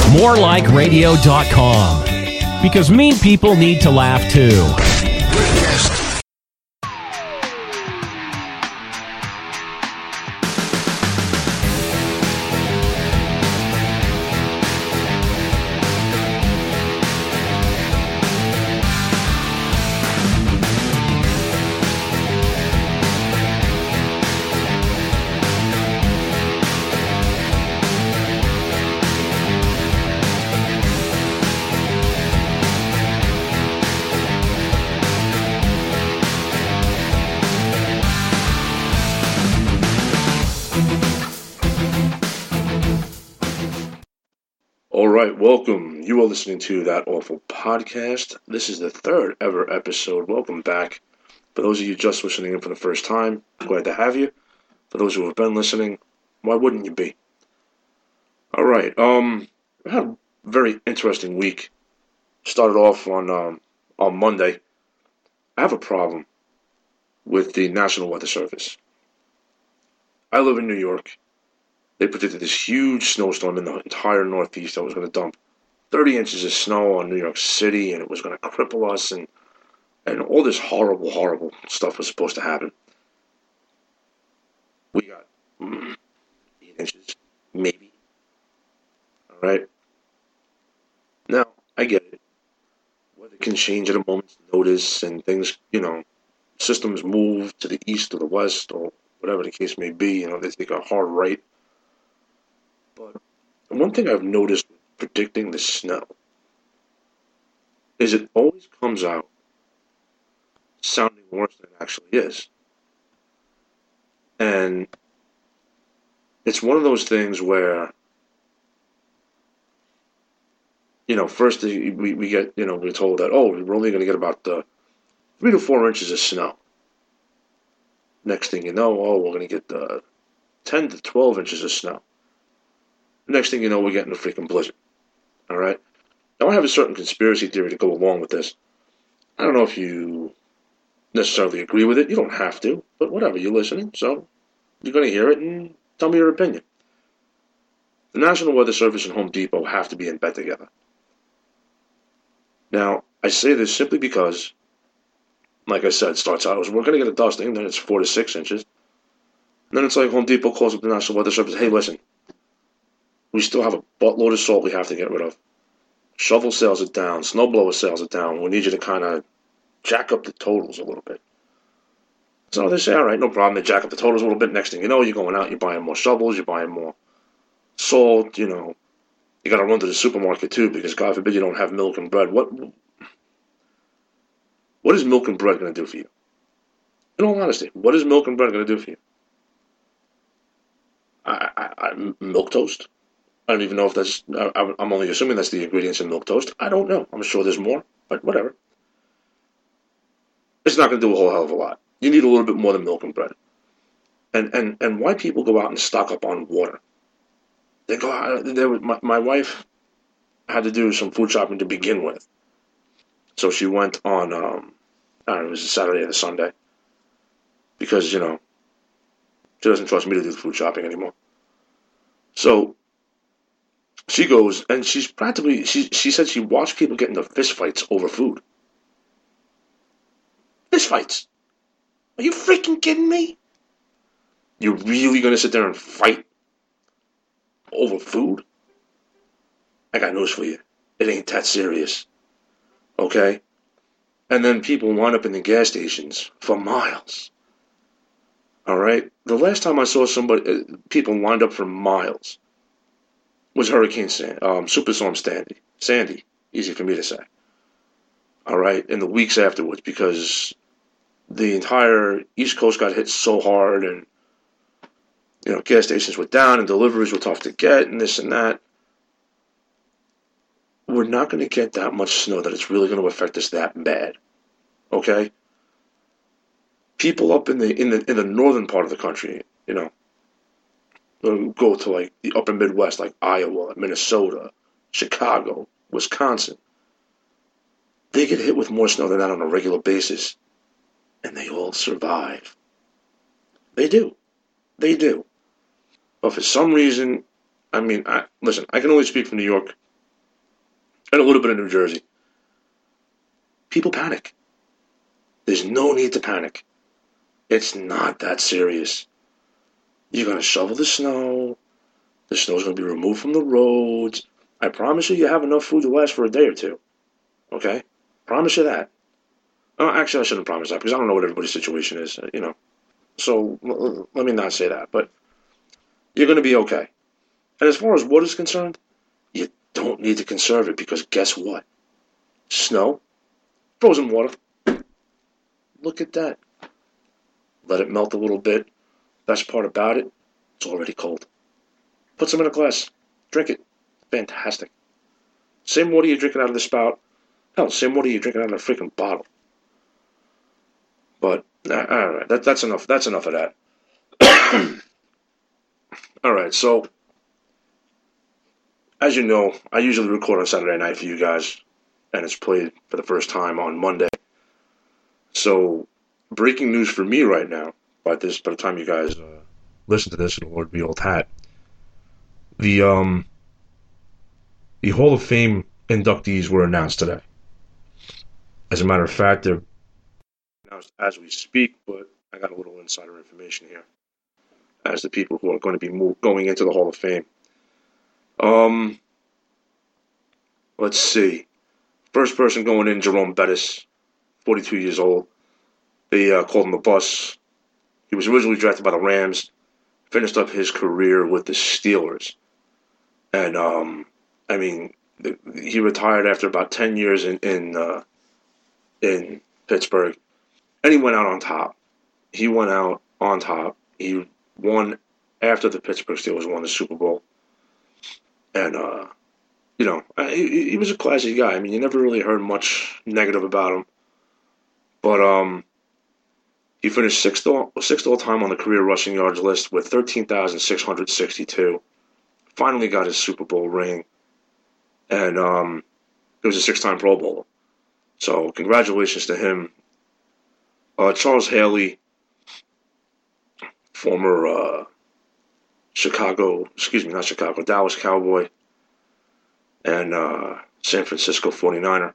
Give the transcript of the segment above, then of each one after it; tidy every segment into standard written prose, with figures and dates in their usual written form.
morelikeradio.com. Because mean people need to laugh too. Welcome. You are listening to That Awful Podcast. This is the third ever episode. Welcome back. For those of you just listening in for the first time, glad to have you. For those who have been listening, why wouldn't you be? All right. I had a very interesting week. Started off on Monday. I have a problem with the National Weather Service. I live in New York. They predicted this huge snowstorm in the entire Northeast that was going to dump 30 inches of snow on New York City, and it was going to cripple us, and all this horrible, horrible stuff was supposed to happen. We got 8 inches, maybe. All right? Now, I get it. Weather can change at a moment's notice, and things, systems move to the east or the west, or whatever the case may be. They take a hard right. But one thing I've noticed with predicting the snow is it always comes out sounding worse than it actually is. And it's one of those things where, first we get, we're told that, we're only going to get about 3 to 4 inches of snow. Next thing you know, we're going to get 10 to 12 inches of snow. Next thing you know, we're getting a freaking blizzard. All right? Now, I have a certain conspiracy theory to go along with this. I don't know if you necessarily agree with it. You don't have to, but whatever. You're listening, so you're going to hear it and tell me your opinion. The National Weather Service and Home Depot have to be in bed together. Now, I say this simply because, like I said, it starts out as we're going to get a dusting, then it's 4 to 6 inches. And then it's like Home Depot calls up the National Weather Service, hey, listen, we still have a buttload of salt we have to get rid of. Shovel sales are down. Snowblower sales are down. We need you to kind of jack up the totals a little bit. So they say, all right, no problem. They jack up the totals a little bit. Next thing you know, you're going out, you're buying more shovels, you're buying more salt, You got to run to the supermarket, too, because God forbid you don't have milk and bread. What is milk and bread going to do for you? In all honesty, what is milk and bread going to do for you? Milk toast? I don't even know if that's, I'm only assuming that's the ingredients in milk toast. I don't know. I'm sure there's more, but whatever. It's not going to do a whole hell of a lot. You need a little bit more than milk and bread. And why people go out and stock up on water? They go out, my wife had to do some food shopping to begin with. So she went on, I don't know, it was a Saturday or a Sunday. Because, she doesn't trust me to do the food shopping anymore. So she goes, and she's practically, she said she watched people get into fist fights over food. Fist fights? Are you freaking kidding me? You're really going to sit there and fight over food? I got news for you. It ain't that serious. Okay? And then people line up in the gas stations for miles. All right? The last time I saw people lined up for miles was Hurricane Superstorm Sandy. Easy for me to say. All right? In the weeks afterwards, because the entire East Coast got hit so hard, and gas stations were down and deliveries were tough to get and this and that. We're not going to get that much snow that it's really going to affect us that bad. Okay? People up in the northern part of the country, go to like the upper Midwest, like Iowa, Minnesota, Chicago, Wisconsin. They get hit with more snow than that on a regular basis, and they all survive. They do. But for some reason, listen, I can only speak for New York. and a little bit of New Jersey. People panic. There's no need to panic. It's not that serious. You're going to shovel the snow. The snow's going to be removed from the roads. I promise you have enough food to last for a day or two. Okay? Promise you that. Actually, I shouldn't promise that because I don't know what everybody's situation is, So let me not say that. But you're going to be okay. And as far as water is concerned, you don't need to conserve it because guess what? Snow, frozen water. Look at that. Let it melt a little bit. Best part about it, it's already cold. Put some in a glass. Drink it. Fantastic. Same water you're drinking out of the spout. Hell, same water you're drinking out of a freaking bottle. But, all right, that's enough. That's enough of that. All right, so, as you know, I usually record on Saturday night for you guys, and it's played for the first time on Monday. So, breaking news for me right now, by the time you guys listen to this, it'll Lord be old hat. The Hall of Fame inductees were announced today. As a matter of fact, they're announced as we speak, but I got a little insider information here as the people who are going to be going into the Hall of Fame. Let's see. First person going in, Jerome Bettis, 42 years old. They called him the Bus. He was originally drafted by the Rams, finished up his career with the Steelers. And, he retired after about 10 years in Pittsburgh. And he went out on top. He won after the Pittsburgh Steelers won the Super Bowl. And, he was a classy guy. I mean, you never really heard much negative about him. But he finished sixth all-time on the career rushing yards list with 13,662. Finally got his Super Bowl ring. And he was a 6-time Pro Bowler. So congratulations to him. Charles Haley, former Dallas Cowboy and San Francisco 49er.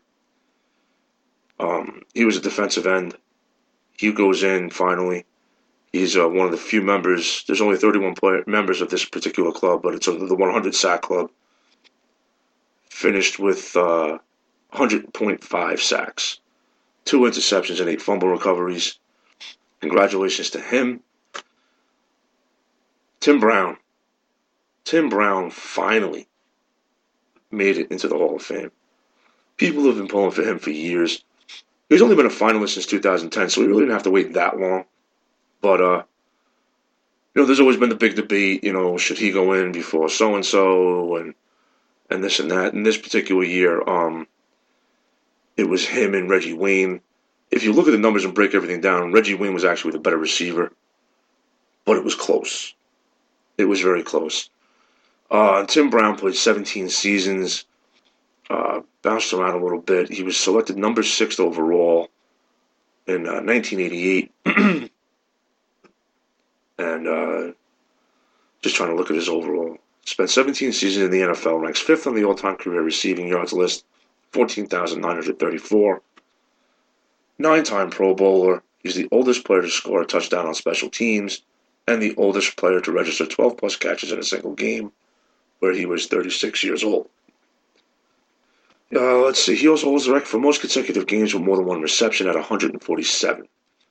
He was a defensive end. He goes in finally. He's one of the few members. There's only 31 members of this particular club, but it's the 100 sack club. Finished with 100.5 sacks, 2 interceptions, and 8 fumble recoveries. Congratulations to him. Tim Brown. Tim Brown finally made it into the Hall of Fame. People have been pulling for him for years. He's only been a finalist since 2010, so we really didn't have to wait that long. But, there's always been the big debate, should he go in before so-and-so and this and that. In this particular year, it was him and Reggie Wayne. If you look at the numbers and break everything down, Reggie Wayne was actually the better receiver. But it was close. It was very close. Tim Brown played 17 seasons, bounced around a little bit. He was selected number 6 overall in 1988. And just trying to look at his overall. Spent 17 seasons in the NFL, ranks 5th on the all-time career receiving yards list, 14,934. 9-time Pro Bowler. He's the oldest player to score a touchdown on special teams, and the oldest player to register 12-plus catches in a single game, where he was 36 years old. Let's see. He also holds the record for most consecutive games with more than one reception at 147.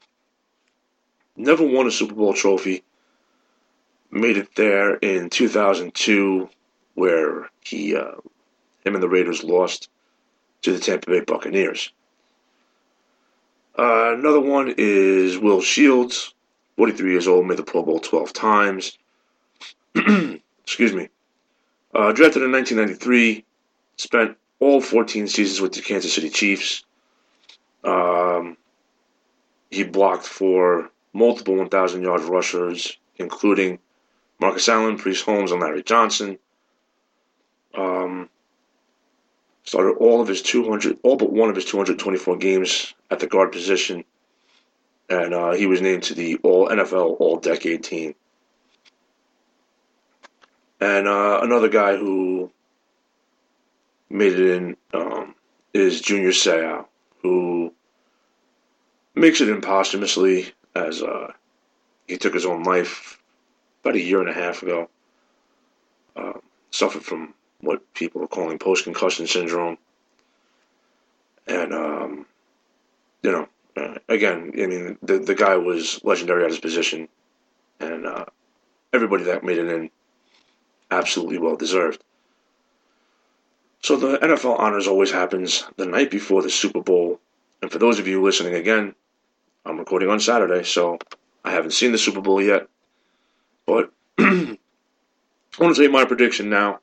Never won a Super Bowl trophy. Made it there in 2002, where him and the Raiders lost to the Tampa Bay Buccaneers. Another one is Will Shields, 43 years old, made the Pro Bowl 12 times. Excuse me. Drafted in 1993, spent all 14 seasons with the Kansas City Chiefs. He blocked for multiple 1,000-yard rushers, including Marcus Allen, Priest Holmes, and Larry Johnson. Started all but one of his 224 games at the guard position, and he was named to the NFL All-Decade team. And another guy who made it in is Junior Seau, who makes it in posthumously as he took his own life about a year and a half ago. Suffered from what people are calling post-concussion syndrome. And, again, I mean, the guy was legendary at his position. And everybody that made it in, absolutely well-deserved. So the NFL Honors always happens the night before the Super Bowl. And for those of you listening again, I'm recording on Saturday, so I haven't seen the Super Bowl yet. But I want to say my prediction now.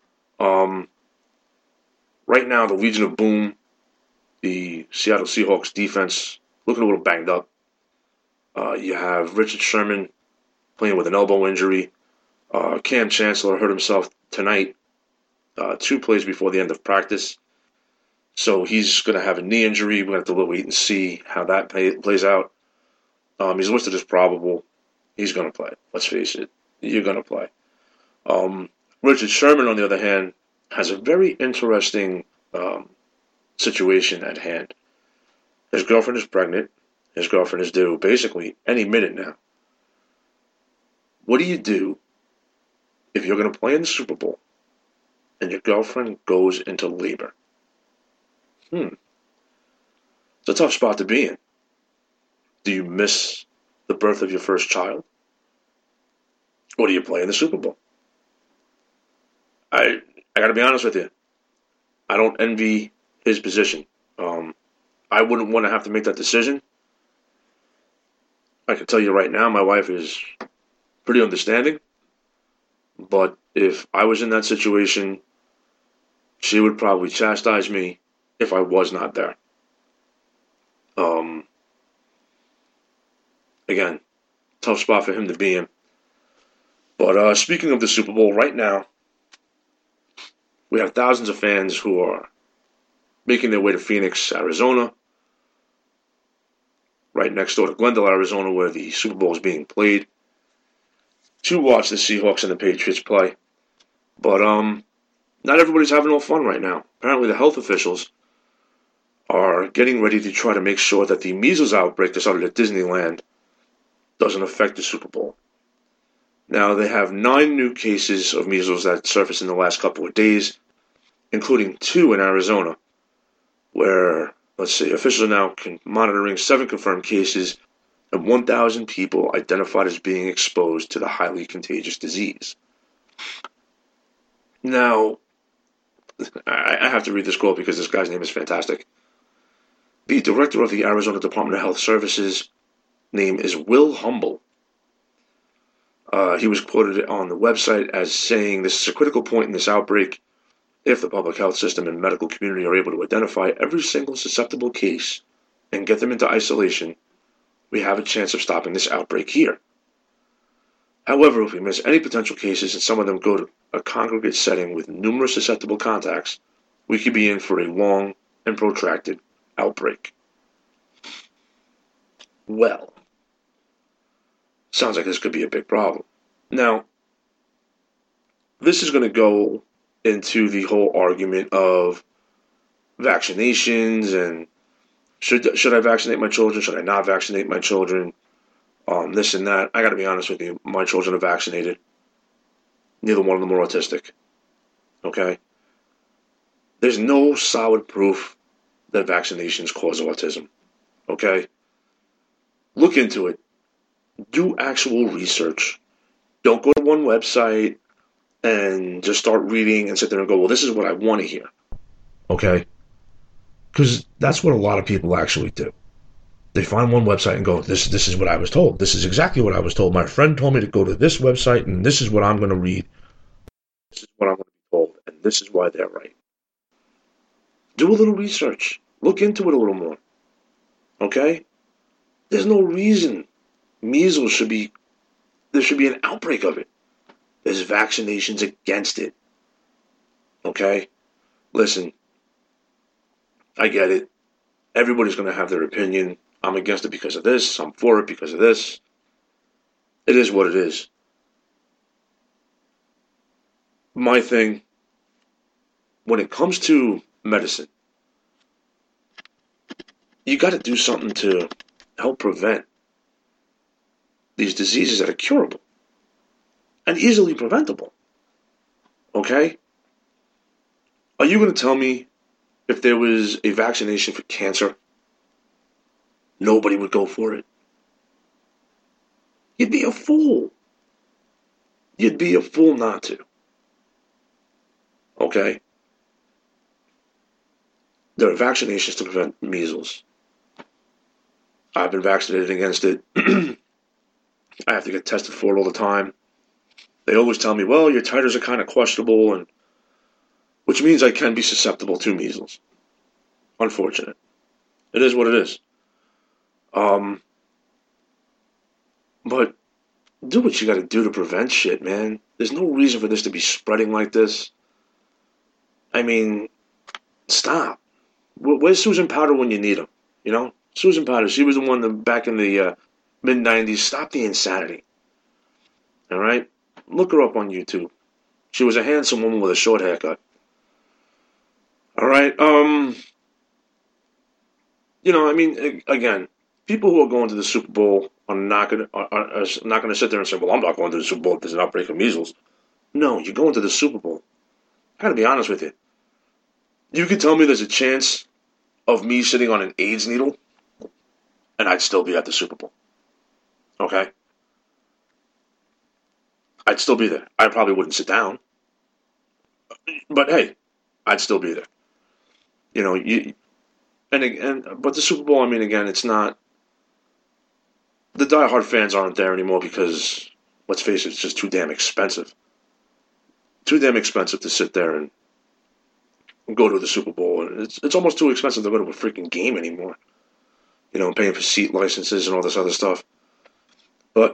Right now, the Legion of Boom, the Seattle Seahawks defense, looking a little banged up. You have Richard Sherman playing with an elbow injury. Cam Chancellor hurt himself tonight, 2 plays before the end of practice. So he's going to have a knee injury. We're going to have to wait and see how that plays out. He's listed as probable. He's going to play. Let's face it. You're going to play. Richard Sherman, on the other hand, has a very interesting situation at hand. His girlfriend is pregnant. His girlfriend is due basically any minute now. What do you do if you're going to play in the Super Bowl and your girlfriend goes into labor? It's a tough spot to be in. Do you miss the birth of your first child? Or do you play in the Super Bowl? I got to be honest with you. I don't envy his position. I wouldn't want to have to make that decision. I can tell you right now, my wife is pretty understanding. But if I was in that situation, she would probably chastise me if I was not there. Again, tough spot for him to be in. But speaking of the Super Bowl, right now, we have thousands of fans who are making their way to Phoenix, Arizona, right next door to Glendale, Arizona, where the Super Bowl is being played, to watch the Seahawks and the Patriots play. But not everybody's having all fun right now. Apparently the health officials are getting ready to try to make sure that the measles outbreak that started at Disneyland doesn't affect the Super Bowl. Now, they have 9 new cases of measles that surfaced in the last couple of days, including 2 in Arizona, where, officials are now monitoring 7 confirmed cases and 1,000 people identified as being exposed to the highly contagious disease. Now, I have to read this quote because this guy's name is fantastic. The director of the Arizona Department of Health Services name is Will Humble. He was quoted on the website as saying, "This is a critical point in this outbreak. If the public health system and medical community are able to identify every single susceptible case and get them into isolation, we have a chance of stopping this outbreak here. However, if we miss any potential cases and some of them go to a congregate setting with numerous susceptible contacts, we could be in for a long and protracted outbreak." Well, sounds like this could be a big problem. Now, this is going to go into the whole argument of vaccinations and should I vaccinate my children? Should I not vaccinate my children? This and that. I got to be honest with you. My children are vaccinated. Neither one of them are autistic. Okay? There's no solid proof that vaccinations cause autism. Okay? Look into it. Do actual research. Don't go to one website and just start reading and sit there and go, well, this is what I want to hear. Okay? Because that's what a lot of people actually do. They find one website and go, this is what I was told. This is exactly what I was told. My friend told me to go to this website, and this is what I'm going to read. This is what I'm going to be told, and this is why they're right. Do a little research. Look into it a little more. Okay? There's no reason measles there should be an outbreak of it. There's vaccinations against it. Okay? Listen, I get it. Everybody's going to have their opinion. I'm against it because of this. I'm for it because of this. It is what it is. My thing, when it comes to medicine, you got to do something to help prevent these diseases that are curable and easily preventable. Okay? Are you going to tell me if there was a vaccination for cancer, nobody would go for it? You'd be a fool. You'd be a fool not to. Okay? There are vaccinations to prevent measles. I've been vaccinated against it. I have to get tested for it all the time. They always tell me, well, your titers are kind of questionable, and which means I can be susceptible to measles. Unfortunate. It is what it is. But do what you got to do to prevent shit, man. There's no reason for this to be spreading like this. I mean, stop. Where's Susan Powter when you need her? You know? Susan Powter, she was the one that back in the mid-90s. Stop the insanity. All right? Look her up on YouTube. She was a handsome woman with a short haircut. All right? You know, I mean, again, people who are going to the Super Bowl are not going to sit there and say, well, I'm not going to the Super Bowl if there's an outbreak of measles. No, you're going to the Super Bowl. I got to be honest with you. You could tell me there's a chance of me sitting on an AIDS needle, and I'd still be at the Super Bowl. Okay? I'd still be there. I probably wouldn't sit down. But hey, I'd still be there. You know, but the Super Bowl, I mean, again, it's not, the diehard fans aren't there anymore because, let's face it, it's just too damn expensive. Too damn expensive to sit there and go to the Super Bowl. And it's almost too expensive to go to a freaking game anymore. You know, paying for seat licenses and all this other stuff. But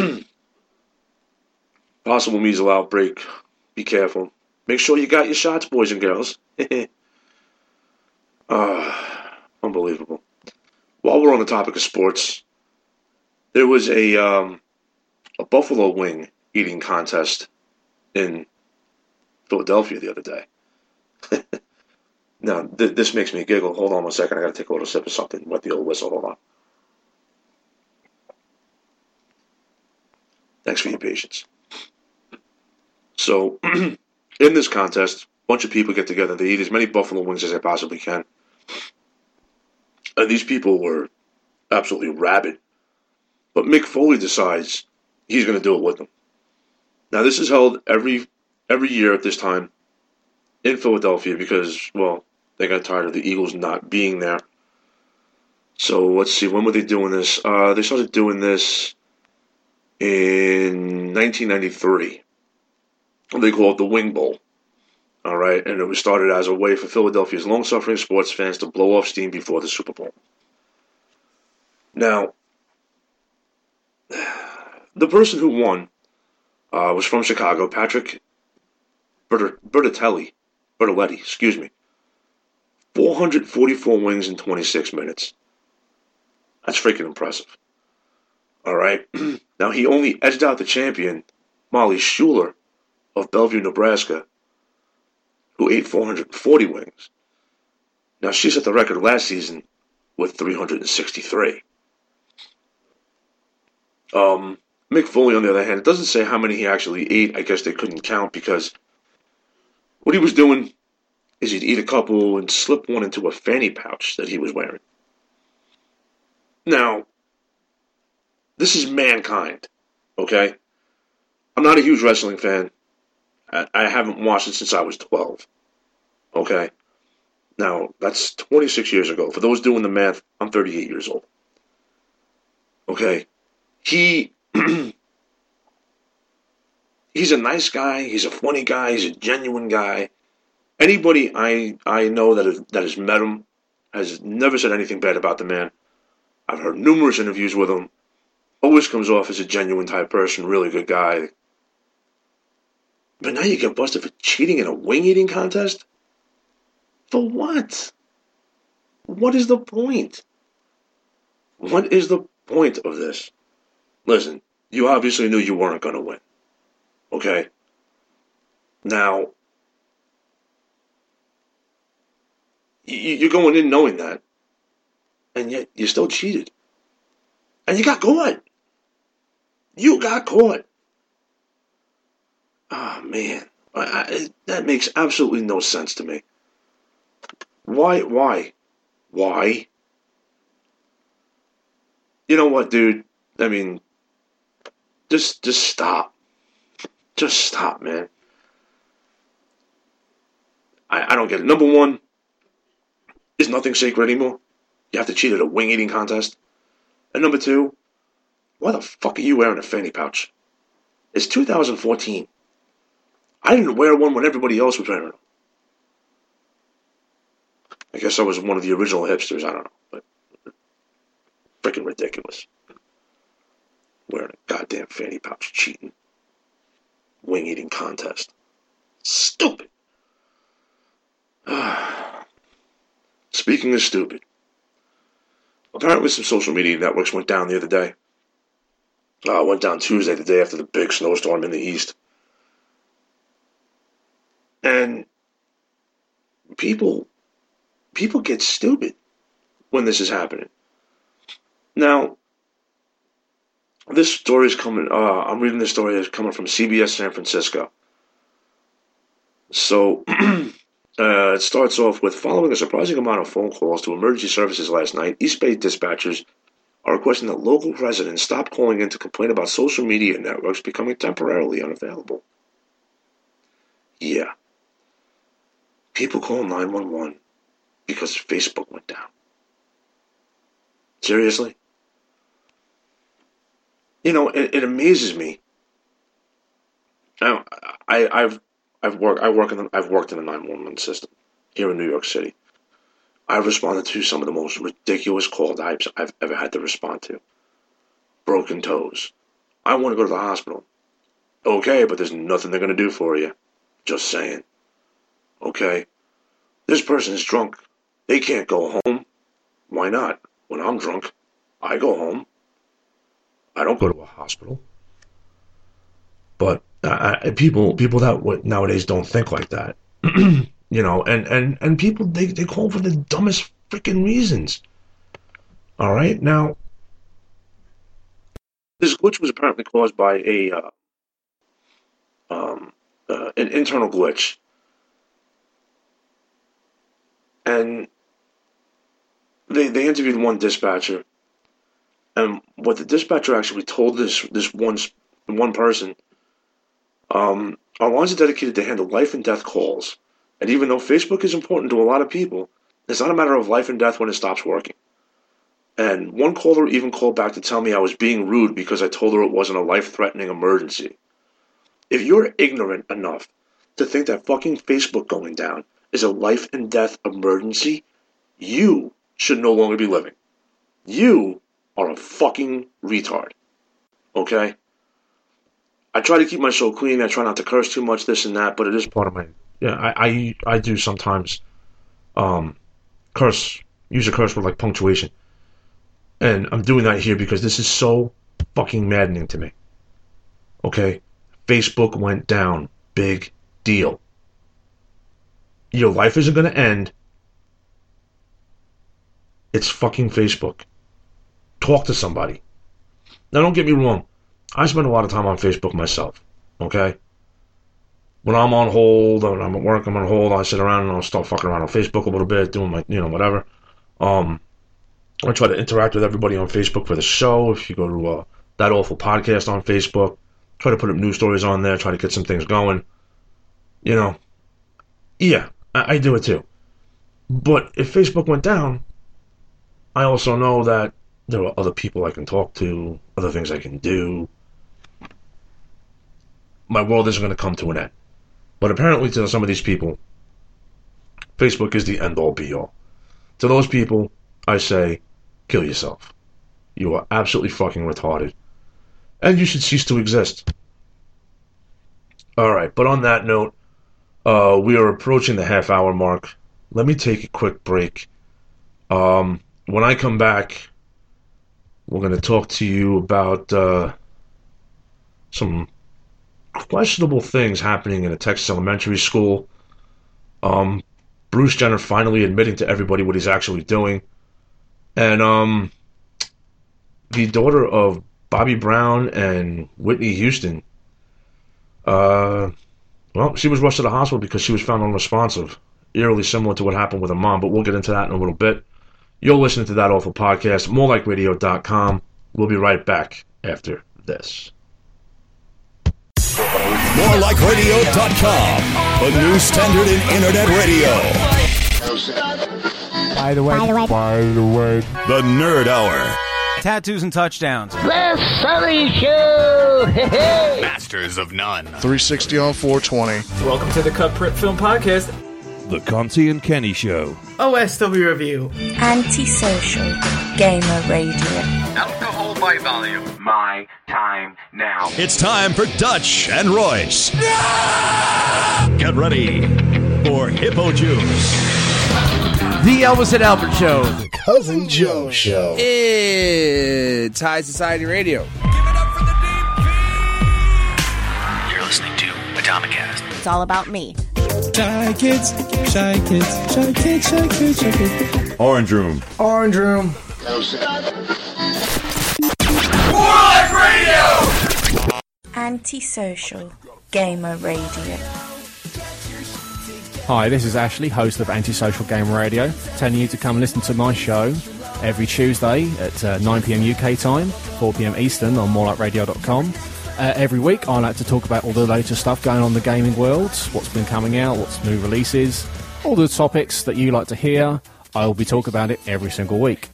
possible measles outbreak, be careful. Make sure you got your shots, boys and girls. Unbelievable. While we're on the topic of sports, there was a buffalo wing eating contest in Philadelphia the other day. Now, this makes me giggle. Hold on one second. I got to take a little sip of something. Wet the old whistle. Hold on. Thanks for your patience. So, in this contest, a bunch of people get together. They eat as many buffalo wings as they possibly can. And these people were absolutely rabid. But Mick Foley decides he's going to do it with them. Now, this is held every year at this time in Philadelphia because, well, they got tired of the Eagles not being there. So, let's see, when were they doing this? They started doing this in 1993. They call it the Wing Bowl. All right, and it was started as a way for Philadelphia's long-suffering sports fans to blow off steam before the Super Bowl. Now, the person who won was from Chicago, Patrick Bertoletti, 444 wings in 26 minutes. That's freaking impressive. All right, now he only edged out the champion, Molly Schuler of Bellevue, Nebraska, who ate 440 wings. Now, she set the record last season with 363. Mick Foley, on the other hand, it doesn't say how many he actually ate. I guess they couldn't count because what he was doing is he'd eat a couple and slip one into a fanny pouch that he was wearing. Now, this is Mankind, okay? I'm not a huge wrestling fan. I haven't watched it since I was 12. Okay? Now, that's 26 years ago. For those doing the math, I'm 38 years old. Okay? He's a nice guy. He's a funny guy. He's a genuine guy. Anybody I know that has met him has never said anything bad about the man. I've heard numerous interviews with him. Always comes off as a genuine type person, really good guy. But now you get busted for cheating in a wing-eating contest? For what? What is the point? What is the point of this? Listen, you obviously knew you weren't going to win. Okay? Now, You're going in knowing that, and yet you still cheated. And you got caught. You got caught. Oh, man. That makes absolutely no sense to me. Why? You know what, dude? I mean, just stop. Just stop, man. I don't get it. Number one, is nothing sacred anymore? You have to cheat at a wing eating contest? And number two, why the fuck are you wearing a fanny pouch? It's 2014. I didn't wear one when everybody else was wearing them. I guess I was one of the original hipsters, I don't know. But freaking ridiculous. Wearing a goddamn fanny pouch, cheating. Wing eating contest. Stupid. Speaking of stupid, apparently some social media networks went down the other day. Went down Tuesday, the day after the big snowstorm in the east. And people get stupid when this is happening. Now, this story is coming, I'm reading this story that's coming from CBS San Francisco. So, it starts off with, following a surprising amount of phone calls to emergency services last night, East Bay dispatchers are requesting that local residents stop calling in to complain about social media networks becoming temporarily unavailable. Yeah. People call 911 because Facebook went down. Seriously? You know, it amazes me. Now, I've worked in the 911 system here in New York City. I've responded to some of the most ridiculous call types I've ever had to respond to. Broken toes. I want to go to the hospital. Okay, but there's nothing they're going to do for you. Just saying. Okay. This person is drunk. They can't go home. Why not? When I'm drunk, I go home. I don't go to a hospital. But people that nowadays don't think like that. You know, and people, they call for the dumbest freaking reasons. All right? Now, this glitch was apparently caused by an internal glitch. And they interviewed one dispatcher, and what the dispatcher actually told this one person, our lines are dedicated to handle life and death calls, and even though Facebook is important to a lot of people, it's not a matter of life and death when it stops working. And one caller even called back to tell me I was being rude because I told her it wasn't a life-threatening emergency. If you're ignorant enough to think that fucking Facebook going down is a life and death emergency, you should no longer be living. You are a fucking retard. Okay? I try to keep my soul clean. I try not to curse too much, this and that, but it is part of my... Yeah, I do sometimes use a curse word like punctuation. And I'm doing that here because this is so fucking maddening to me. Okay? Facebook went down. Big deal. Your life isn't going to end. It's fucking Facebook. Talk to somebody. Now, don't get me wrong. I spend a lot of time on Facebook myself. Okay? When I'm on hold, when I'm at work, I'm on hold, I sit around and I'll start fucking around on Facebook a little bit, doing my, whatever. I try to interact with everybody on Facebook for the show. If you go to That Awful Podcast on Facebook, try to put up news stories on there, try to get some things going. Yeah, I do it too. But if Facebook went down, I also know that there are other people I can talk to, other things I can do. My world isn't going to come to an end. But apparently to some of these people, Facebook is the end-all be-all. To those people, I say, kill yourself. You are absolutely fucking retarded. And you should cease to exist. Alright, but on that note, we are approaching the half-hour mark. Let me take a quick break. When I come back, we're going to talk to you about some questionable things happening in a Texas elementary school. Bruce Jenner finally admitting to everybody what he's actually doing. And the daughter of Bobby Brown and Whitney Houston, well, she was rushed to the hospital because she was found unresponsive, eerily similar to what happened with her mom, but we'll get into that in a little bit. You're listening to That Awful Podcast, morelikeradio.com. We'll be right back after this. morelikeradio.com, the new standard in internet radio. By the way, The Nerd Hour. Tattoos and touchdowns. The Sully Show! Masters of None. 360 on 420. Welcome to the Cut Print Film Podcast. The Conti and Kenny Show. OSW Review. Antisocial Gamer Radio. Alcohol by volume. My time now. It's time for Dutch and Royce. Get ready for Hippo Juice. The Elvis and Albert Show. The Cousin Joe Show. It's High Society Radio. Give it up for the DP. You're listening to Atomicast. It's all about me. Shy kids, shy kids, shy kids, shy kids, shy kids. Orange Room. Orange Room. More Like Radio! Antisocial Gamer Radio. Hi, this is Ashley, host of Antisocial Gamer Radio, telling you to come listen to my show every Tuesday at 9 p.m. UK time, 4 p.m. Eastern on morelikeradio.com. Every week I like to talk about all the latest stuff going on in the gaming world, what's been coming out, what's new releases, all the topics that you like to hear. I will be talking about it every single week.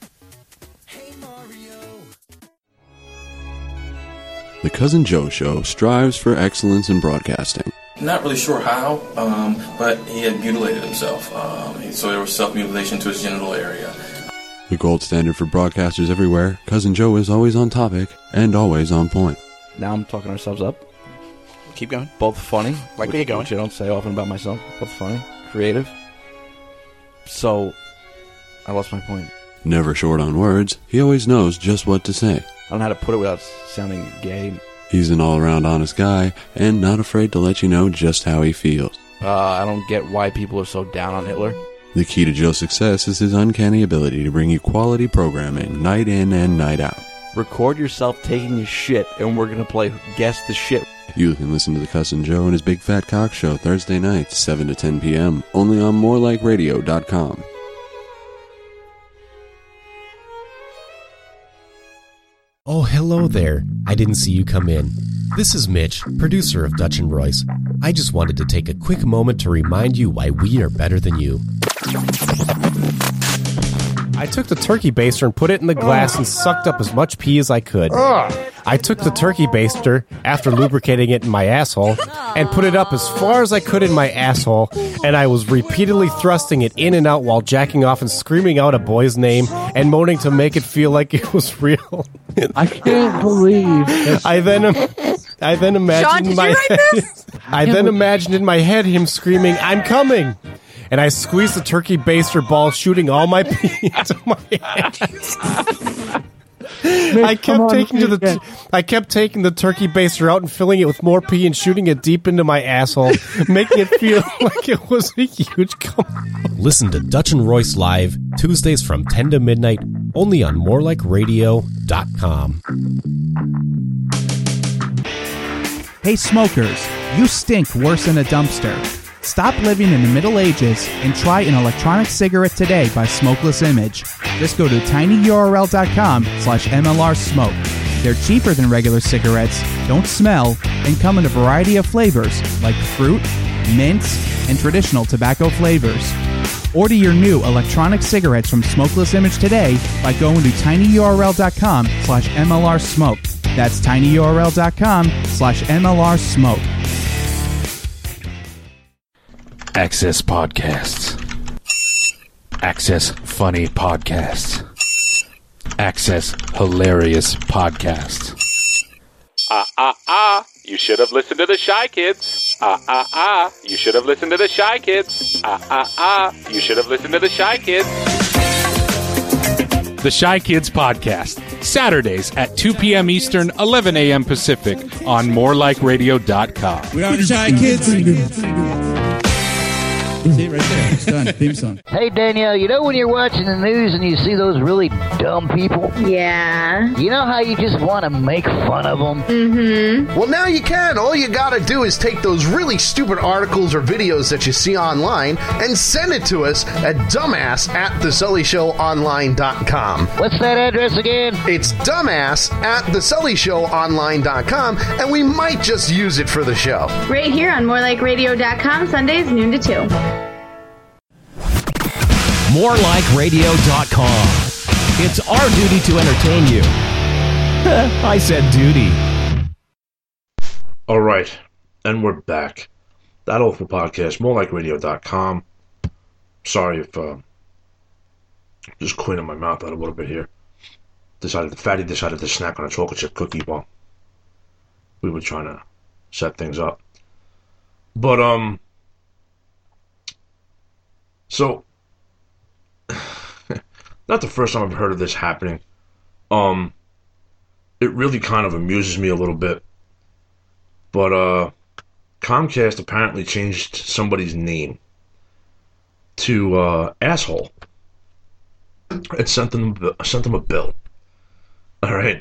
The Cousin Joe Show strives for excellence in broadcasting. Not really sure how, but he had mutilated himself. So there was self-mutilation to his genital area. The gold standard for broadcasters everywhere, Cousin Joe is always on topic and always on point. Now I'm talking ourselves up. Keep going. Both funny. Like where you going? Which I don't say often about myself. Both funny. Creative. So, I lost my point. Never short on words, he always knows just what to say. I don't know how to put it without sounding gay. He's an all-around honest guy and not afraid to let you know just how he feels. I don't get why people are so down on Hitler. The key to Joe's success is his uncanny ability to bring you quality programming night in and night out. Record yourself taking a shit, and we're going to play Guess the Shit. You can listen to the Cousin Joe and his Big Fat Cock Show Thursday nights, 7 to 10 p.m., only on morelikeradio.com. Oh, hello there. I didn't see you come in. This is Mitch, producer of Dutch and Royce. I just wanted to take a quick moment to remind you why we are better than you. I took the turkey baster and put it in the glass and sucked up as much pee as I could. I took the turkey baster, after lubricating it in my asshole, and put it up as far as I could in my asshole, and I was repeatedly thrusting it in and out while jacking off and screaming out a boy's name and moaning to make it feel like it was real. I can't believe I then imagined Sean, did you write this? I then imagined in my head him screaming, "I'm coming!" And I squeezed the turkey baster ball, shooting all my pee into my hands. I kept taking the turkey baster out and filling it with more pee and shooting it deep into my asshole, making it feel like it was a huge cum. Listen to Dutch and Royce live Tuesdays from 10 to midnight, only on morelikeradio.com. Hey smokers, you stink worse than a dumpster. Stop living in the Middle Ages and try an electronic cigarette today by Smokeless Image. Just go to tinyurl.com/MLRsmoke. They're cheaper than regular cigarettes, don't smell, and come in a variety of flavors like fruit, mint, and traditional tobacco flavors. Order your new electronic cigarettes from Smokeless Image today by going to tinyurl.com/MLRsmoke. That's tinyurl.com/MLRsmoke. Access Podcasts. Access Funny Podcasts. Access Hilarious Podcasts. You should have listened to the Shy Kids. You should have listened to the Shy Kids. You should have listened to the Shy Kids. The Shy Kids Podcast, Saturdays at 2 p.m. Eastern, 11 a.m. Pacific on morelikeradio.com. We are the Shy Kids. See, right there. It's done. Theme song. Hey, Danielle, you know when you're watching the news and you see those really dumb people? Yeah. You know how you just want to make fun of them? Mm-hmm. Well, now you can. All you gotta do is take those really stupid articles or videos that you see online and send it to us at dumbass@thesullyshowonline.com. What's that address again? It's dumbass@thesullyshowonline.com, and we might just use it for the show. Right here on morelikeradio.com, Sundays, noon to 2. morelikeradio.com. It's our duty to entertain you. I said duty. All right, and we're back. That Awful Podcast, morelikeradio.com. Sorry if just cleaning my mouth out a little bit here. Fatty decided to snack on a chocolate chip cookie while we were trying to set things up. But so not the first time I've heard of this happening. It really kind of amuses me a little bit. But Comcast apparently changed somebody's name to asshole. It sent them a bill. All right.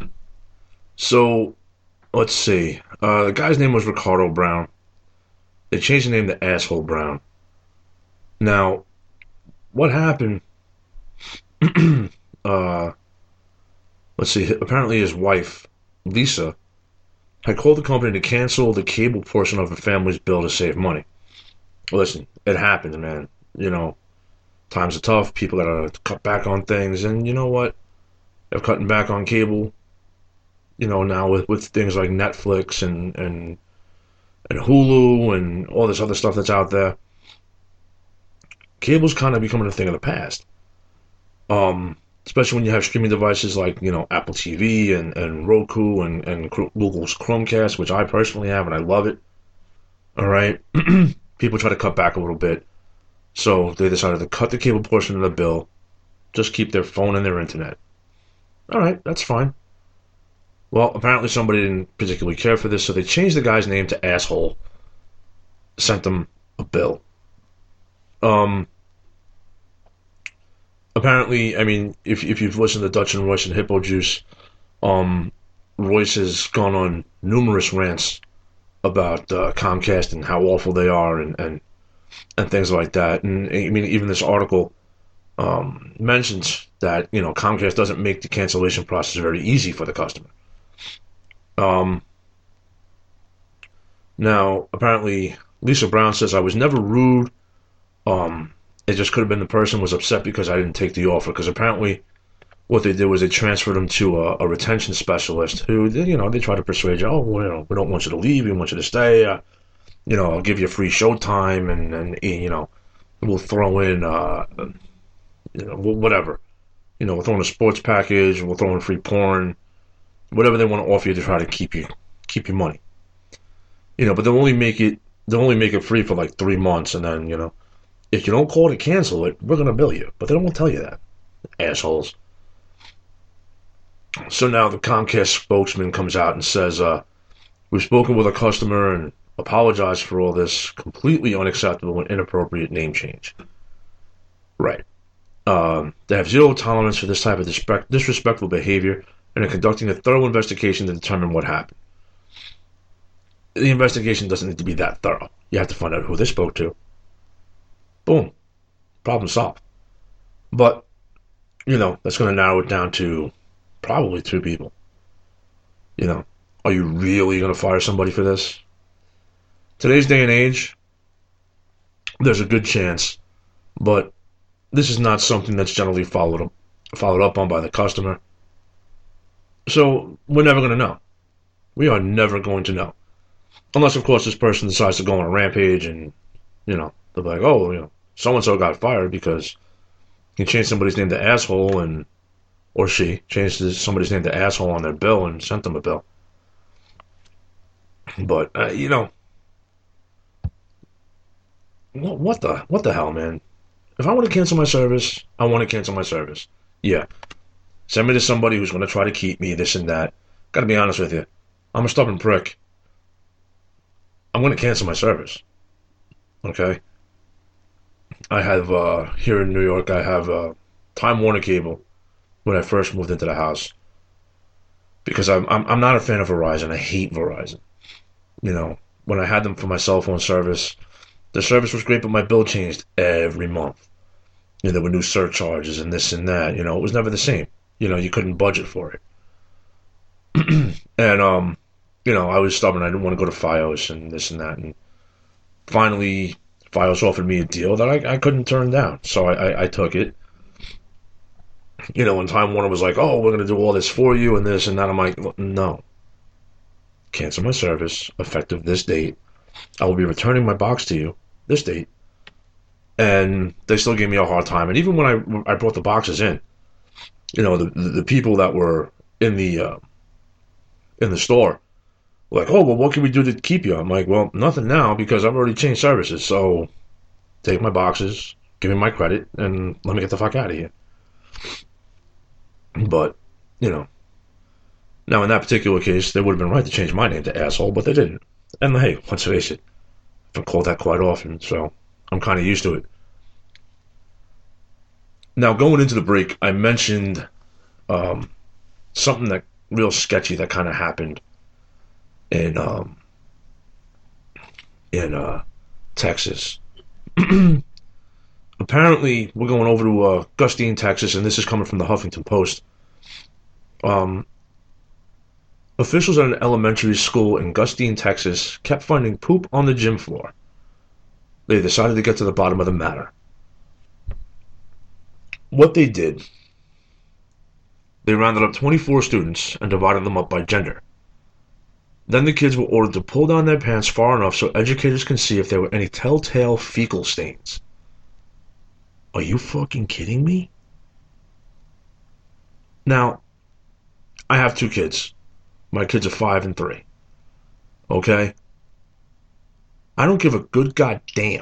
So let's see. The guy's name was Ricardo Brown. They changed the name to Asshole Brown. Now, what happened? Let's see. Apparently, his wife, Lisa, had called the company to cancel the cable portion of her family's bill to save money. Listen, it happens, man. You know, times are tough. People gotta cut back on things, and you know what? They're cutting back on cable. You know, now with things like Netflix and Hulu and all this other stuff that's out there, cable's kind of becoming a thing of the past. Especially when you have streaming devices like, you know, Apple TV and Roku and Google's Chromecast, which I personally have and I love it. All right. People try to cut back a little bit. So they decided to cut the cable portion of the bill, just keep their phone and their internet. All right, that's fine. Well, apparently somebody didn't particularly care for this, so they changed the guy's name to Asshole, sent them a bill. Apparently, I mean, if you've listened to Dutch and Royce and Hippo Juice, Royce has gone on numerous rants about Comcast and how awful they are and things like that. And I mean, even this article mentions that, you know, Comcast doesn't make the cancellation process very easy for the customer. Now, apparently, Lisa Brown says, I was never rude. It just could have been the person was upset because I didn't take the offer. Because apparently what they did was they transferred him to a retention specialist who, you know, they try to persuade you, oh, well, you know, we don't want you to leave. We want you to stay. You know, I'll give you free showtime and you know, we'll throw in, you know, whatever. You know, we'll throw in a sports package. We'll throw in free porn. Whatever they want to offer you to try to keep your money. You know, but they'll only make it free for like 3 months, and then, you know, if you don't call to cancel it, we're gonna bill you. But they don't want to tell you that, assholes. So now the Comcast spokesman comes out and says, we've spoken with a customer and apologized for all this completely unacceptable and inappropriate name change. Right. They have zero tolerance for this type of disrespectful behavior and are conducting a thorough investigation to determine what happened. The investigation doesn't need to be that thorough. You have to find out who they spoke to. Boom. Problem solved. But, you know, that's going to narrow it down to probably 2 people. You know, are you really going to fire somebody for this? Today's day and age, there's a good chance, but this is not something that's generally followed up on by the customer. So we're never going to know. We are never going to know. Unless, of course, this person decides to go on a rampage and, you know, they'll be like, oh, you know, so-and-so got fired because he changed somebody's name to Asshole, or she changed somebody's name to Asshole on their bill and sent them a bill. But, you know, what the hell, man? If I want to cancel my service, I want to cancel my service. Yeah. Send me to somebody who's going to try to keep me, this and that. Got to be honest with you. I'm a stubborn prick. I'm going to cancel my service. Okay? I have, here in New York, I have Time Warner Cable when I first moved into the house. Because I'm not a fan of Verizon. I hate Verizon. You know, when I had them for my cell phone service, the service was great, but my bill changed every month. You know, there were new surcharges and this and that. You know, it was never the same. You know, you couldn't budget for it. And, you know, I was stubborn. I didn't want to go to Fios and this and that. And finally, Fios offered me a deal that I couldn't turn down. So I took it. You know, when Time Warner was like, oh, we're going to do all this for you and this and that, I'm like, no. Cancel my service, effective this date. I will be returning my box to you this date. And they still gave me a hard time. And even when I brought the boxes in, you know, the people that were in the store were like, oh, well, what can we do to keep you? I'm like, well, nothing now because I've already changed services. So take my boxes, give me my credit, and let me get the fuck out of here. But, you know, now in that particular case, they would have been right to change my name to asshole, but they didn't. And hey, let's face it, I've been called that quite often, so I'm kind of used to it. Now, going into the break, I mentioned something that real sketchy that kind of happened in Texas. Apparently, we're going over to Gustine, Texas, and this is coming from the Huffington Post. Officials at an elementary school in Gustine, Texas, kept finding poop on the gym floor. They decided to get to the bottom of the matter. What they did, they rounded up 24 students and divided them up by gender. Then the kids were ordered to pull down their pants far enough so educators can see if there were any telltale fecal stains. Are you fucking kidding me? Now, I have 2 kids. My kids are 5 and 3. Okay? I don't give a good goddamn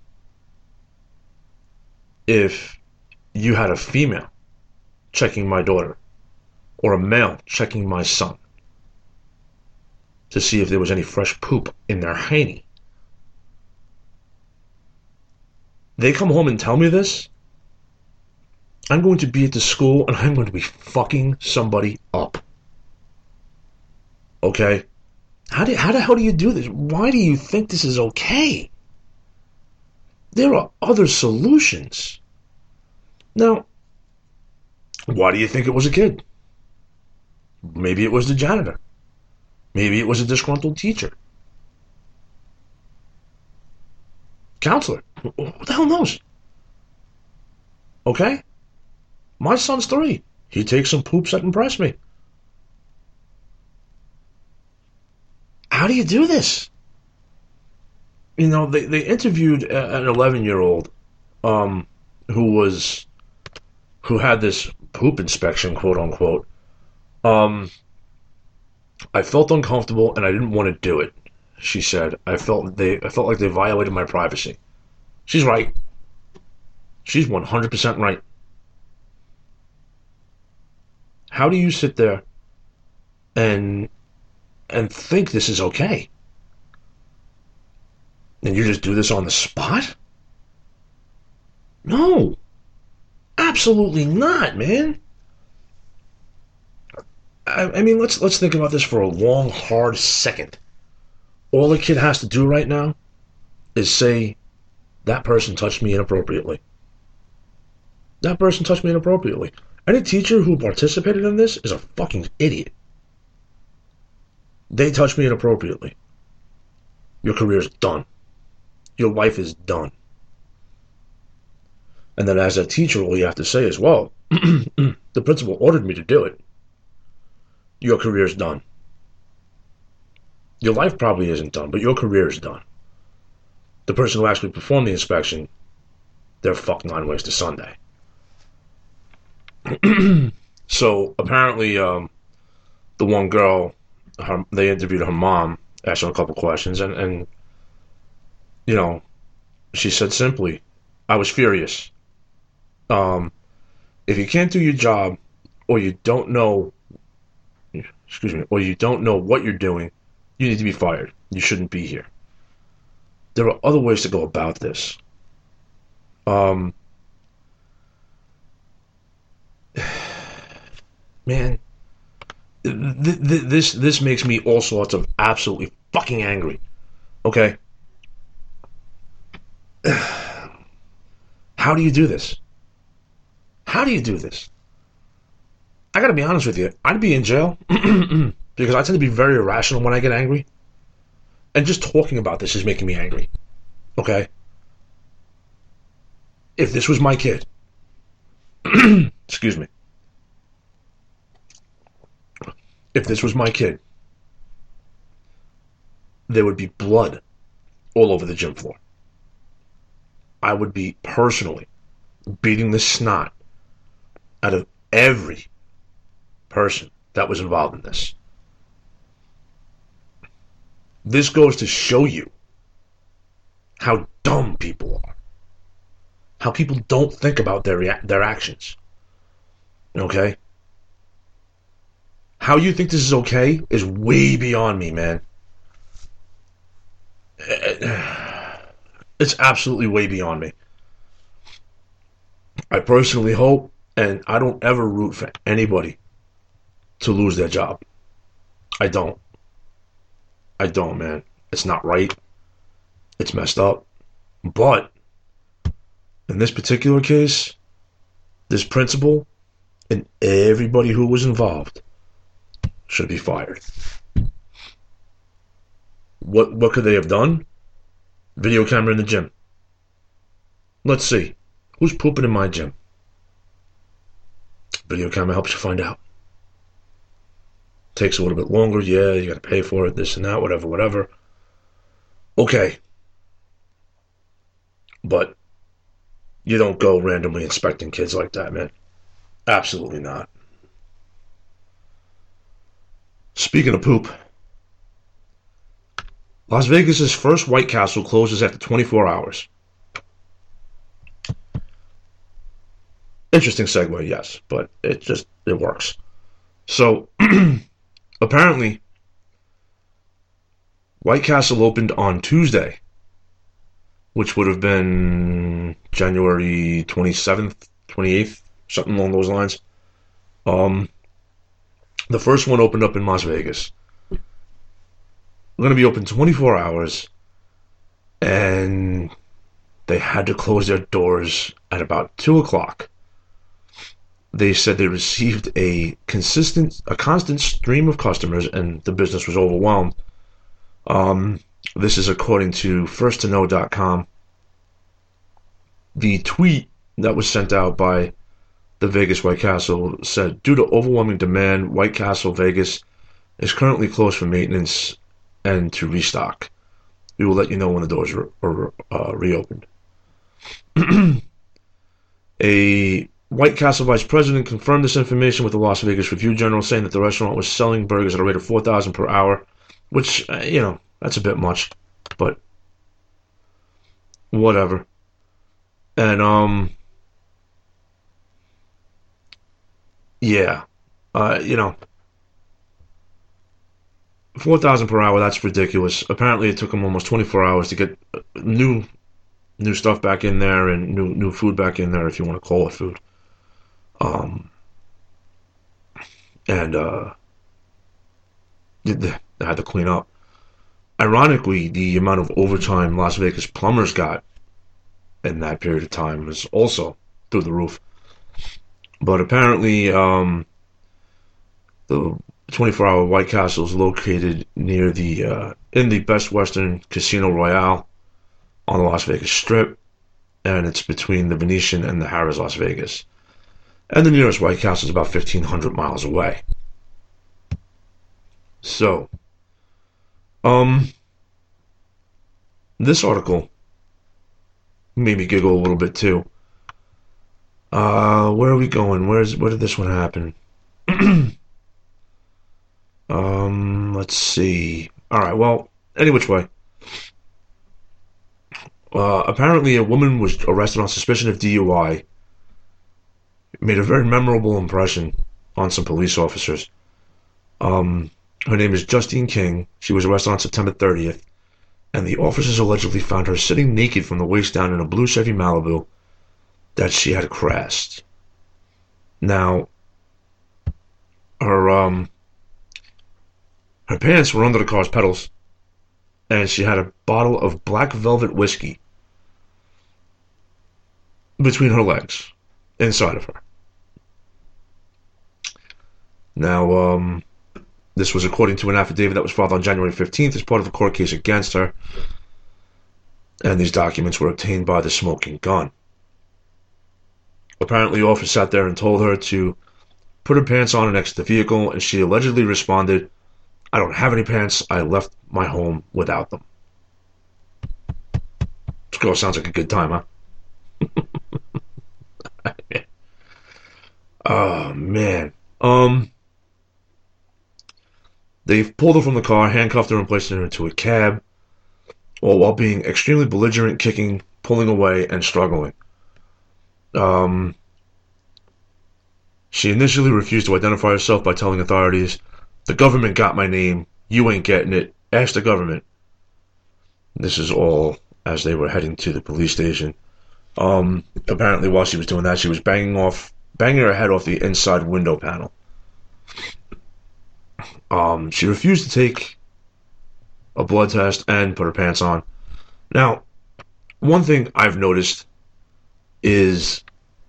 if you had a female checking my daughter or a male checking my son to see if there was any fresh poop in their hiney. They come home and tell me this, I'm going to be at the school and I'm going to be fucking somebody up. Okay? How the hell do you do this? Why do you think this is okay? There are other solutions. Now, why do you think it was a kid? Maybe it was the janitor. Maybe it was a disgruntled teacher. Counselor. Who the hell knows? Okay? My son's 3. He takes some poops that impress me. How do you do this? You know, they interviewed an 11-year-old who had this poop inspection, quote unquote. I felt uncomfortable and I didn't want to do it, she said. I felt like they violated my privacy. She's right. She's 100% right. How do you sit there and think this is okay? And you just do this on the spot? No. Absolutely not, man. I mean, let's think about this for a long, hard second. All a kid has to do right now is say, that person touched me inappropriately. That person touched me inappropriately. Any teacher who participated in this is a fucking idiot. They touched me inappropriately. Your career's done. Your life is done. And then as a teacher, all you have to say is, well, the principal ordered me to do it. Your career's done. Your life probably isn't done, but your career is done. The person who actually performed the inspection, they're fucked 9 ways to Sunday. So apparently, the one girl, they interviewed her mom, asked her a couple questions, and you know, she said simply, I was furious. If you can't do your job, or you don't know what you're doing, you need to be fired. You shouldn't be here. There are other ways to go about this. Man, this makes me all sorts of absolutely fucking angry. Okay? How do you do this? How do you do this? I gotta be honest with you. I'd be in jail because I tend to be very irrational when I get angry. And just talking about this is making me angry. Okay? If this was my kid, excuse me. If this was my kid, there would be blood all over the gym floor. I would be personally beating the snot out of every person that was involved in this. This goes to show you how dumb people are. How people don't think about their actions. Okay? How you think this is okay is way beyond me, man. It's absolutely way beyond me. I personally hope, and I don't ever root for anybody to lose their job. I don't, man. It's not right. It's messed up. But in this particular case, this principal and everybody who was involved should be fired. What could they have done? Video camera in the gym. Let's see. Who's pooping in my gym? Video camera helps you find out. Takes a little bit longer. Yeah, you got to pay for it, this and that, whatever. Okay. But you don't go randomly inspecting kids like that, man. Absolutely not. Speaking of poop, Las Vegas's first White Castle closes after 24 hours. Interesting segue, yes, but it works. So, apparently, White Castle opened on Tuesday, which would have been January 27th, 28th, something along those lines. The first one opened up in Las Vegas. We're going to be open 24 hours, and they had to close their doors at about 2 o'clock. They said they received a constant stream of customers, and the business was overwhelmed. This is according to FirstToKnow.com. The tweet that was sent out by the Vegas White Castle said, due to overwhelming demand, White Castle Vegas is currently closed for maintenance and to restock. We will let you know when the doors are reopened. A White Castle vice president confirmed this information with the Las Vegas Review-Journal, saying that the restaurant was selling burgers at a rate of $4,000 per hour, which, that's a bit much, but whatever. And, yeah, $4,000 per hour, that's ridiculous. Apparently it took them almost 24 hours to get new stuff back in there and new food back in there, if you want to call it food. They had to clean up. Ironically, the amount of overtime Las Vegas plumbers got in that period of time was also through the roof. But apparently, the 24-hour White Castle is located near in the Best Western Casino Royale on the Las Vegas Strip, and it's between the Venetian and the Harrah's Las Vegas. And the nearest White Castle is about 1,500 miles away. So, this article made me giggle a little bit too. Where are we going? Where did this one happen? Let's see. Alright, well, any which way. Apparently a woman was arrested on suspicion of DUI. It made a very memorable impression on some police officers. Her name is Justine King. She was arrested on September 30th, and the officers allegedly found her sitting naked from the waist down in a blue Chevy Malibu that she had crashed. Now, her pants were under the car's pedals, and she had a bottle of black velvet whiskey between her legs, inside of her. Now, this was according to an affidavit that was filed on January 15th as part of a court case against her, and these documents were obtained by the Smoking Gun. Apparently, the officer sat there and told her to put her pants on and exit the vehicle, and she allegedly responded, "I don't have any pants. I left my home without them." This girl sounds like a good time, huh? Oh, man. They pulled her from the car, handcuffed her, and placed her into a cab, all while being extremely belligerent, kicking, pulling away, and struggling. She initially refused to identify herself by telling authorities, "The government got my name. You ain't getting it. Ask the government." This is all as they were heading to the police station. Apparently, while she was doing that, she was banging her head off the inside window panel. She refused to take a blood test and put her pants on. Now, one thing I've noticed is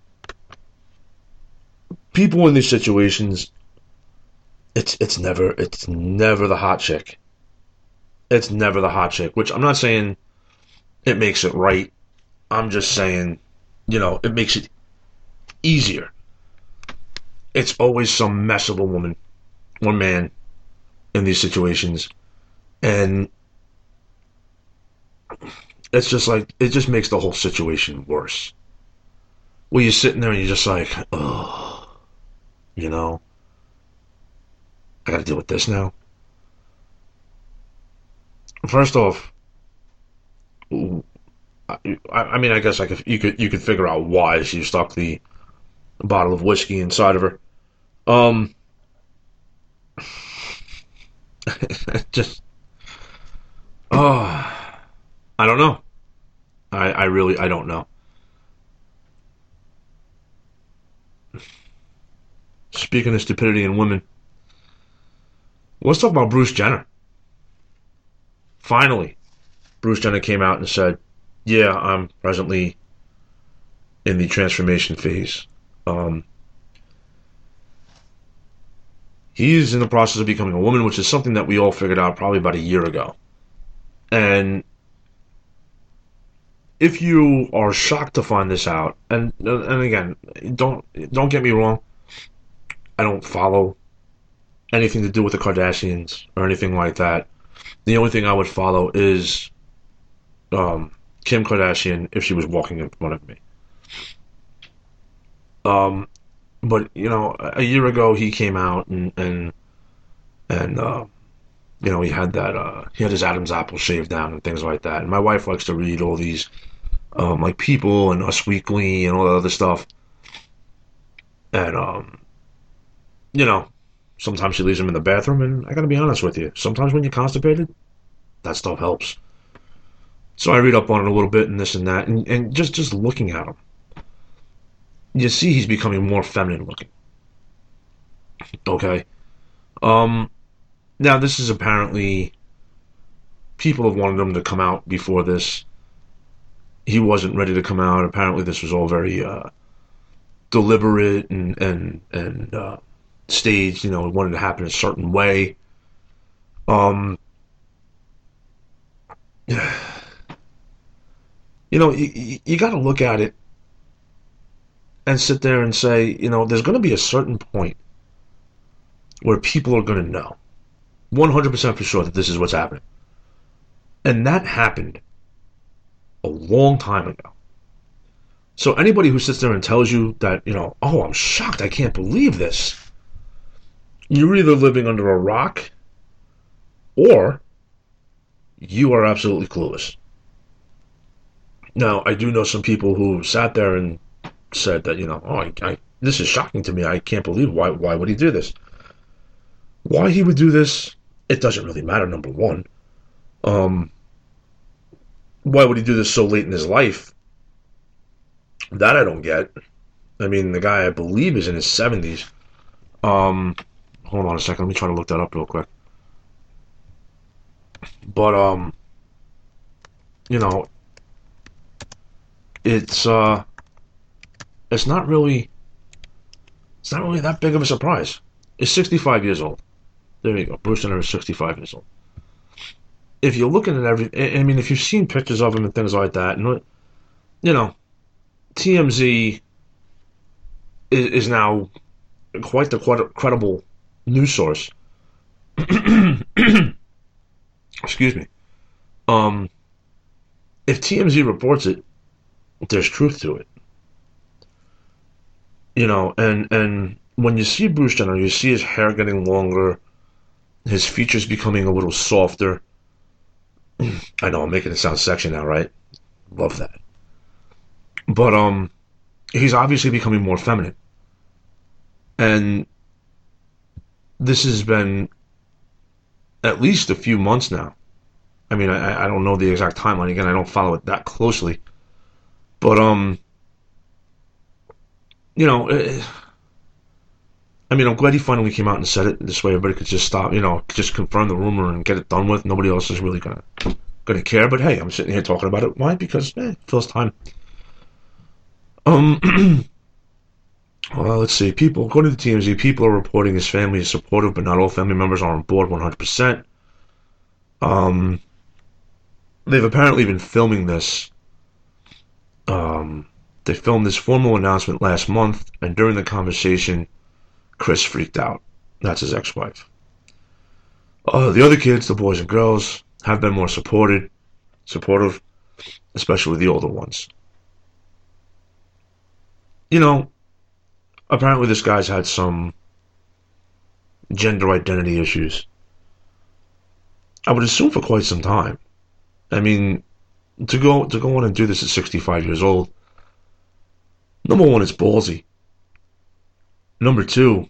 people in these situations, it's never the hot chick. It's never the hot chick, which I'm not saying it makes it right. I'm just saying, it makes it easier. It's always some mess of a woman or man in these situations, and it's just like, it just makes the whole situation worse. Well, you're sitting there and you're just like, oh, I gotta deal with this now. First off, I mean, I guess you could figure out why she stuck the bottle of whiskey inside of her. Just, I don't know. I really don't know. Speaking of stupidity in women, let's talk about Bruce Jenner. Finally, Bruce Jenner came out and said, "Yeah, I'm presently in the transformation phase." He's in the process of becoming a woman, which is something that we all figured out probably about a year ago. And if you are shocked to find this out, and again, don't get me wrong, I don't follow anything to do with the Kardashians or anything like that. The only thing I would follow is Kim Kardashian if she was walking in front of me. But a year ago he came out and he had that he had his Adam's apple shaved down and things like that. And my wife likes to read all these like People and Us Weekly and all that other stuff. And sometimes she leaves them in the bathroom, and I gotta be honest with you, sometimes when you're constipated, that stuff helps. So I read up on it a little bit and this and that, and just looking at him, you see he's becoming more feminine looking. Okay. Now this is apparently, people have wanted him to come out before this. He wasn't ready to come out. Apparently this was all very deliberate and staged. He wanted to happen a certain way. You got to look at it and sit there and say, there's going to be a certain point where people are going to know 100% for sure that this is what's happening. And that happened a long time ago. So anybody who sits there and tells you that, oh, I'm shocked, I can't believe this, you're either living under a rock or you are absolutely clueless. Now, I do know some people who sat there and said that, this is shocking to me. I can't believe why would he do this? Why he would do this, it doesn't really matter, number one. Why would he do this so late in his life? That I don't get. I mean, the guy, I believe, is in his 70s. Hold on a second. Let me try to look that up real quick. But, you know, it's not really that big of a surprise. He's 65 years old. There you go. Bruce Jenner is 65 years old. If you're looking at I mean, if you've seen pictures of him and things like that, and, you know, TMZ is now quite the credible news source. Excuse me. If TMZ reports it, there's truth to it. You know, and when you see Bruce Jenner, you see his hair getting longer, his features becoming a little softer. I know, I'm making it sound sexy now, right? Love that. But, he's obviously becoming more feminine. And this has been at least a few months now. I mean, I don't know the exact timeline. Again, I don't follow it that closely. But, you know, I mean, I'm glad he finally came out and said it. This way everybody could just stop, you know, just confirm the rumor and get it done with. Nobody else is really gonna care. But hey, I'm sitting here talking about it. Why? Because, it feels time. Well, let's see. People, according to TMZ, people are reporting his family is supportive, but not all family members are on board 100%. They've apparently been filming this. They filmed this formal announcement last month, and during the conversation, Chris freaked out. That's his ex-wife. The other kids, the boys and girls, have been more supportive, especially the older ones. You know, apparently this guy's had some gender identity issues. I would assume for quite some time. I mean, to go on and do this at 65 years old, number one, it's ballsy. Number two,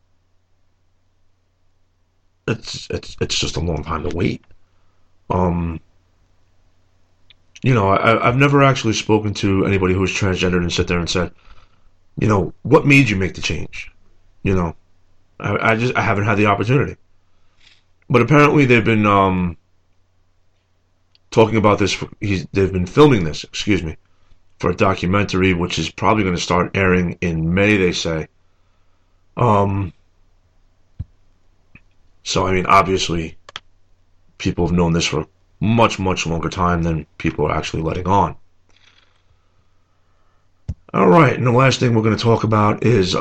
it's just a long time to wait. You know, I've never actually spoken to anybody who was transgendered and sit there and said, you know, what made you make the change? You know, I haven't had the opportunity. But apparently they've been talking about this. They've been filming this, for a documentary, which is probably going to start airing in May, they say. So, I mean, obviously, people have known this for much, much longer time than people are actually letting on. All right, and the last thing we're going to talk about is,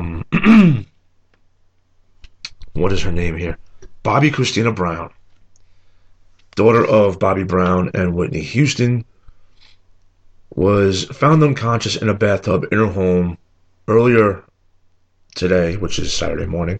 what is her name here? Bobbi Kristina Brown, daughter of Bobby Brown and Whitney Houston, was found unconscious in a bathtub in her home earlier today, which is Saturday morning.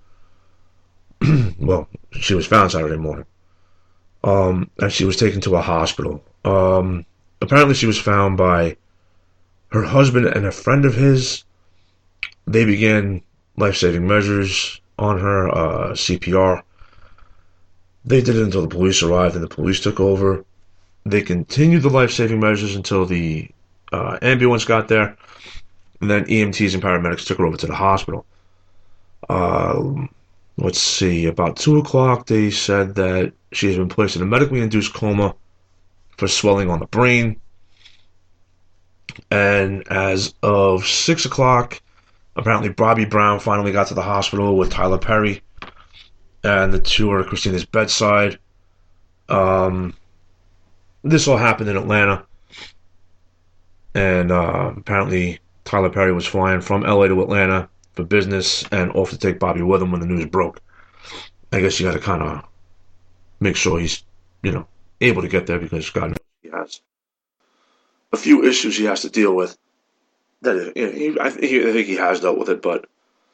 Well, she was found Saturday morning. And she was taken to a hospital. Apparently she was found by her husband and a friend of his. They began life-saving measures on her, CPR. They did it until the police arrived and the police took over. They continued the life-saving measures until the ambulance got there. And then EMTs and paramedics took her over to the hospital. Let's see, about 2 o'clock they said that she has been placed in a medically induced coma for swelling on the brain. And as of 6 o'clock, apparently Bobby Brown finally got to the hospital with Tyler Perry, and the two are at Christina's bedside. This all happened in Atlanta, and apparently Tyler Perry was flying from LA to Atlanta for business and off to take Bobby with him when the news broke. I guess you got to kind of make sure he's, you know, able to get there, because God knows he has a few issues he has to deal with. That, you know, I think he has dealt with it, but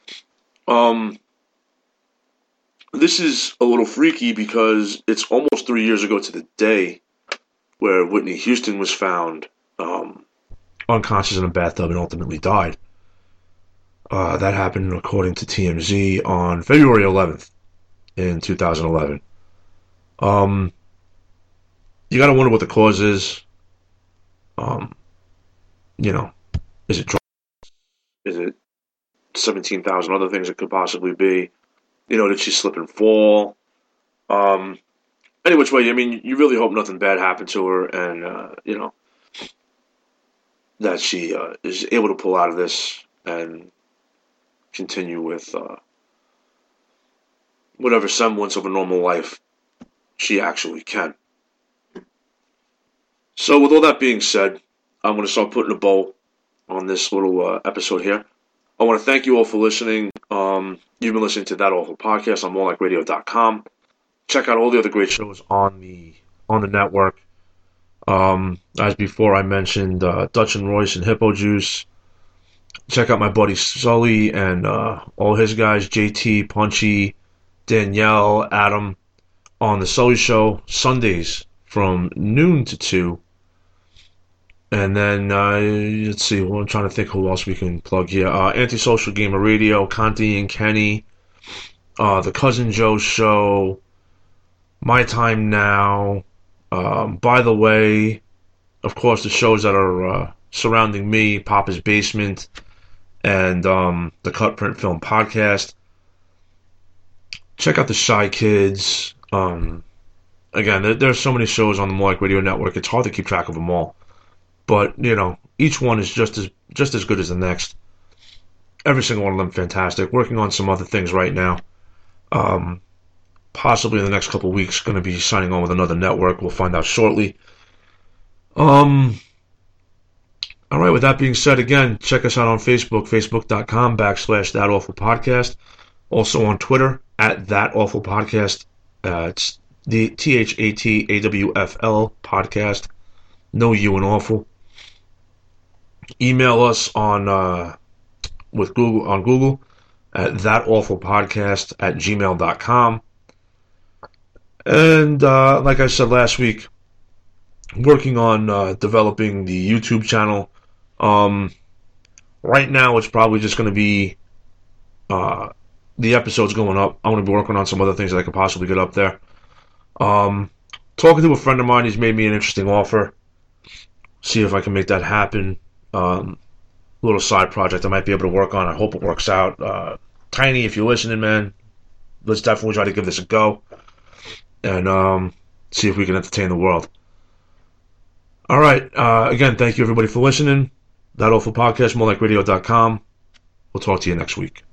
this is a little freaky because it's almost 3 years ago to the day where Whitney Houston was found unconscious in a bathtub and ultimately died. That happened, according to TMZ, on February 11th in 2011. You gotta wonder what the cause is. You know, Is it drugs? Is it 17,000 other things it could possibly be? You know, did she slip and fall? Any which way, I mean, you really hope nothing bad happened to her, and, you know, that she is able to pull out of this and continue with whatever semblance of a normal life she actually can. So with all that being said, I'm going to start putting a bow on this little episode here. I want to thank you all for listening. You've been listening to That Awful Podcast on morelikeradio.com. Check out all the other great shows on the network. As before, I mentioned Dutch and Royce and Hippo Juice. Check out my buddy Sully and all his guys, JT, Punchy, Danielle, Adam, on the Sully Show, Sundays from noon to 2. And then, let's see, well, I'm trying to think who else we can plug here. Antisocial Gamer Radio, Conti and Kenny, The Cousin Joe Show, My Time Now. By the way, of course, the shows that are surrounding me, Papa's Basement, and the Cut Print Film Podcast. Check out the Shy Kids. Again, there's so many shows on the More Like Radio Network, it's hard to keep track of them all. But, you know, each one is just as good as the next. Every single one of them fantastic. Working on some other things right now. Possibly in the next couple of weeks, going to be signing on with another network. We'll find out shortly. All right, with that being said, again, check us out on Facebook, facebook.com/ThatAwfulPodcast. Also on Twitter, @ThatAwfulPodcast. It's the ThatAwfL podcast. No U in awful. Email us on Google at thatawfulpodcast@gmail.com. And like I said last week, working on developing the YouTube channel. Right now, it's probably just going to be the episodes going up. I'm going to be working on some other things that I could possibly get up there. Talking to a friend of mine, he's made me an interesting offer. See if I can make that happen. Little side project I might be able to work on. I hope it works out. Tiny, if you're listening, man, let's definitely try to give this a go. And see if we can entertain the world. All right. Again, thank you, everybody, for listening. That Awful Podcast, morelikeradio.com. We'll talk to you next week.